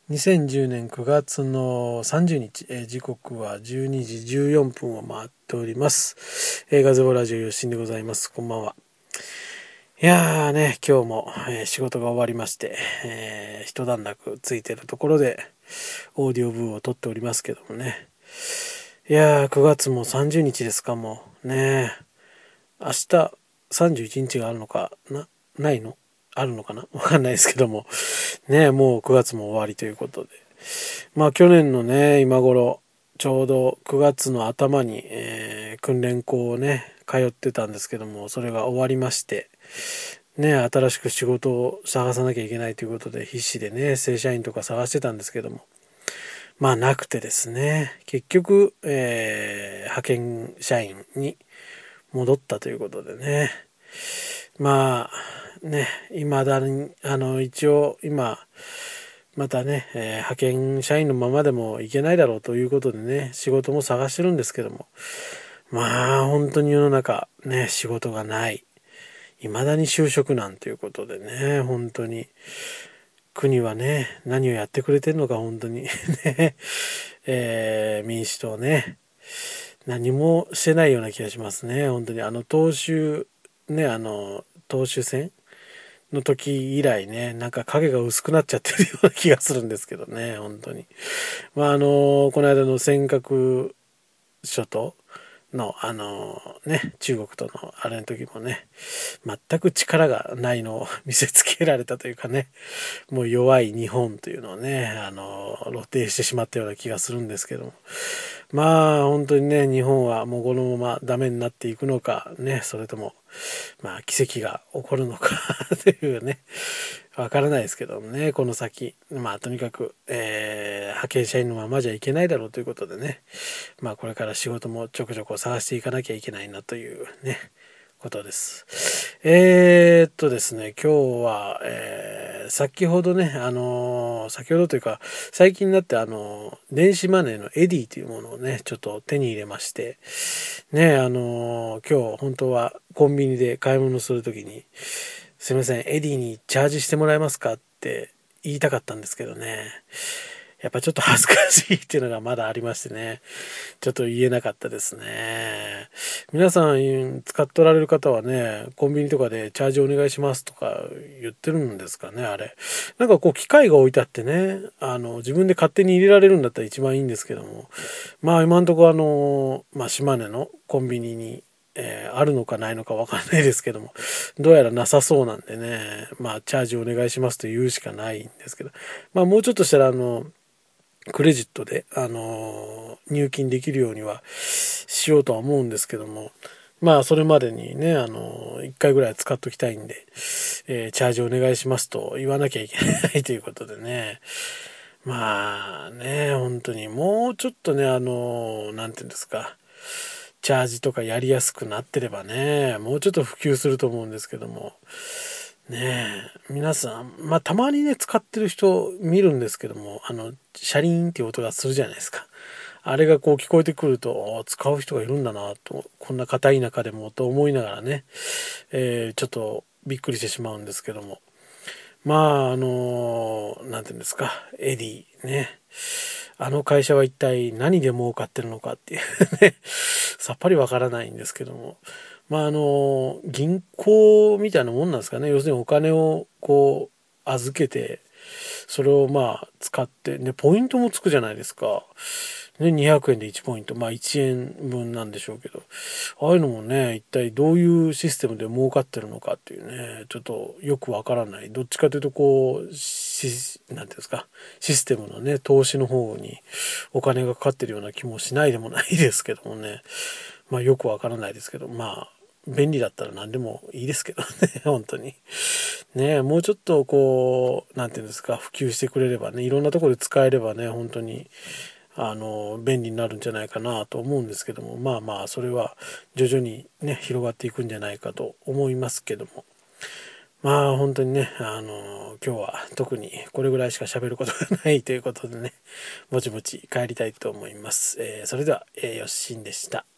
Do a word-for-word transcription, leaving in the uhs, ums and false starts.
にせんじゅうねんくがつのさんじゅうにち、えー時刻はじゅうにじじゅうよんぷんを回っております。えー、ガゼボラジオよしんでございます。こんばんは。いやーね、今日も、えー仕事が終わりまして、えー一段落ついてるところで、オーディオブーを撮っておりますけどもね。いやー、くがつもさんじゅうにちですか、もう。ね明日さんじゅういちにちがあるのかな、ないのあるのかなわかんないですけども。ねもうくがつも終わりということで。まあ去年のね、今頃、ちょうどくがつの頭に、えー訓練校をね、通ってたんですけども、それが終わりまして、ね、新しく仕事を探さなきゃいけないということで、必死でね、正社員とか探してたんですけども、まあなくてですね、結局、えー派遣社員に戻ったということでね、まあね、未だに、あの、一応今、またね、えー派遣社員のままでもいけないだろうということでね、仕事も探してるんですけども、まあ本当に世の中ね、仕事がない。未だに就職難ということでね、本当に国はね、何をやってくれてるのか本当にね、えー民主党ね、何もしてないような気がしますね、本当に。あの党首、ね、あの、党首選の時以来ね、なんか影が薄くなっちゃってるような気がするんですけどね、本当に。まああの、この間の尖閣諸島の、あのね、中国とのあれの時もね、全く力がないのを見せつけられたというかね、もう弱い日本というのをね、あの、露呈してしまったような気がするんですけども。まあ、本当にね、日本はもうこのままダメになっていくのか、ね、それとも、まあ、奇跡が起こるのかというね、わからないですけどもね、この先。まあ、とにかく、えー、派遣社員のままじゃいけないだろうということでね、まあ、これから仕事もちょくちょく探していかなきゃいけないなというね、ことです。えー、っとですね、今日は、えー、先ほどね、あのー先ほどというか、最近になって、あのー電子マネーのエディというものをね、ちょっと手に入れまして、ね、あのー今日本当はコンビニで買い物するときに、すいません、エディにチャージしてもらえますかって言いたかったんですけどね、やっぱちょっと恥ずかしいっていうのがまだありましてね、ちょっと言えなかったですね。皆さん使っておられる方はね、コンビニとかでチャージお願いしますとか言ってるんですかね、あれ。なんかこう機械が置いてあってね、あの、自分で勝手に入れられるんだったら一番いいんですけども、まあ今んとこあの、まあ島根のコンビニに、えーあるのかないのかわかんないですけども、どうやらなさそうなんでね、まあチャージお願いしますと言うしかないんですけど、まあもうちょっとしたらあの、クレジットで、あのー入金できるようにはしようとは思うんですけども、まあ、それまでにね、あのー、一回ぐらい使っときたいんで、えーチャージお願いしますと言わなきゃいけないということでね。まあね、本当にもうちょっとね、あのーなんていうんですか、チャージとかやりやすくなってればね、もうちょっと普及すると思うんですけども、ねえ、皆さん、まあ、たまにね、使ってる人見るんですけども、あの、シャリーンっていう音がするじゃないですか。あれがこう聞こえてくると、使う人がいるんだなと、こんな硬い中でもと思いながらね、えーちょっとびっくりしてしまうんですけども。まあ、あのなんていうんですか、エディね。あの会社は一体何で儲かってるのかっていうね、さっぱりわからないんですけども。まあ、あの、銀行みたいなもんなんですかね。要するにお金をこう預けて、それをまあ使って、ね、ポイントもつくじゃないですか。ね、にひゃくえんでいちポイント。まあいちえんぶんなんでしょうけど。ああいうのもね、一体どういうシステムで儲かってるのかっていうね、ちょっとよくわからない。どっちかというとこう、し、なんていうんですか、システムのね、投資の方にお金がかかってるような気もしないでもないですけどもね。まあよくわからないですけど、まあ、便利だったら何でもいいですけどね、本当に。ねもうちょっとこう、なんていうんですか、普及してくれればね、いろんなところで使えればね、本当に、あの、便利になるんじゃないかなと思うんですけども、まあまあ、それは徐々にね、広がっていくんじゃないかと思いますけども。まあ本当にね、あの、今日は特にこれぐらいしか喋ることがないということでね、ぼちぼち帰りたいと思います。えーそれでは、えーよっしんでした。